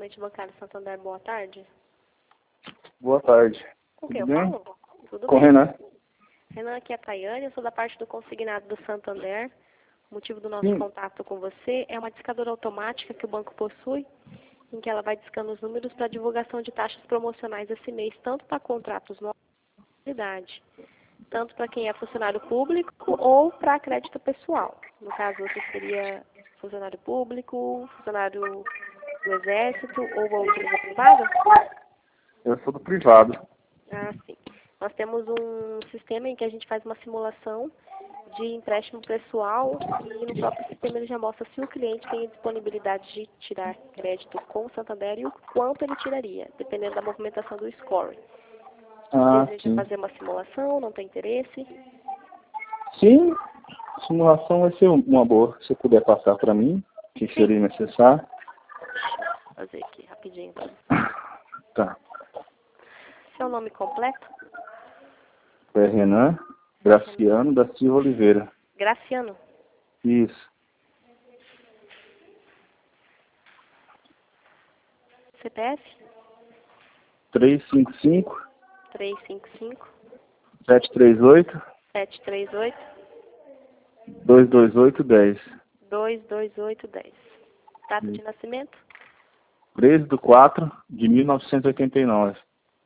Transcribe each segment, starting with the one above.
Correspondente bancário Santander, boa tarde. Boa tarde. Com quem eu bem? falo? Tudo Com bem. Renan. Renan, aqui é a Tayane, eu sou da parte do consignado do Santander. O motivo do nosso Sim. contato com você é uma discadora automática que o banco possui, em que ela vai discando os números para divulgação de taxas promocionais esse mês, tanto para contratos novos tanto para quem é funcionário público ou para crédito pessoal. No caso, você seria funcionário público, funcionário do Exército ou uma empresa privada? Eu sou do privado. Ah, sim. Nós temos um sistema em que a gente faz uma simulação de empréstimo pessoal e no próprio sistema ele já mostra se o cliente tem a disponibilidade de tirar crédito com o Santander e o quanto ele tiraria, dependendo da movimentação do score. Ah, Deseja sim. fazer uma simulação, não tem interesse? Sim, simulação vai ser uma boa. Se puder passar para mim, que seria necessário. Vou fazer aqui rapidinho para você. Tá. Seu nome completo? É Renan Graciano da Silva Oliveira. Graciano. Isso. CPF? 355 355 738 738 22810. 22810. Data de nascimento? 13/4/1989.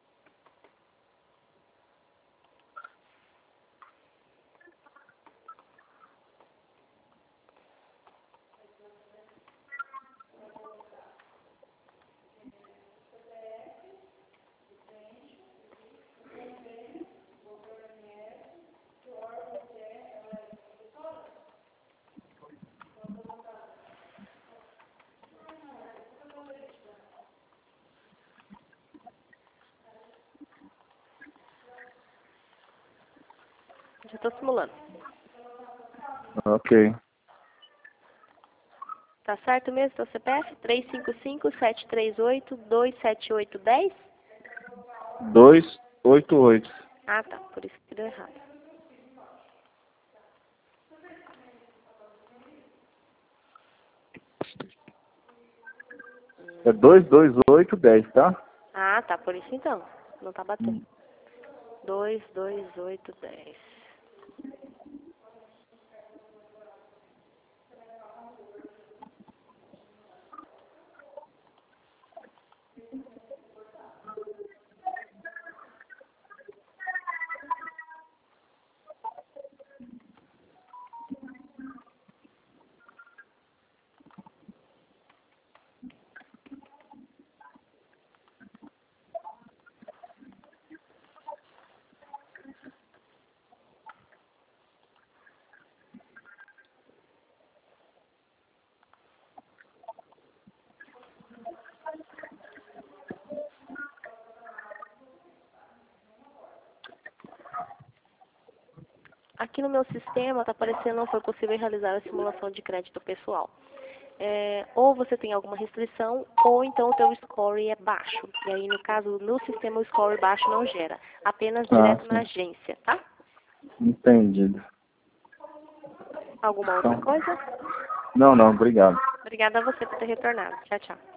Já estou simulando. Ok. Tá certo mesmo seu CPF? 355 738 27810? 288. Ah, tá. Por isso que deu errado. É 22810, tá? Ah, tá. Por isso então. Não tá batendo. 22810. Aqui no meu sistema está aparecendo não foi possível realizar a simulação de crédito pessoal. Ou você tem alguma restrição, ou então o teu score é baixo. E aí, no caso, no sistema o score baixo não gera. Apenas direto na Sim. agência, tá? Entendido. Alguma outra Então, coisa? não, obrigado. Obrigada a você por ter retornado. Tchau, tchau.